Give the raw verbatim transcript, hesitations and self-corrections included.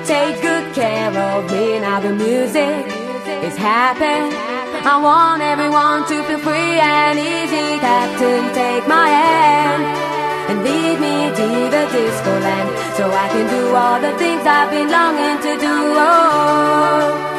take good care of me. Now the music is happy. I want everyone to feel free and easy. Captain, take my hand and lead me to the disco land, so I can do all the things I've been longing to do. Oh.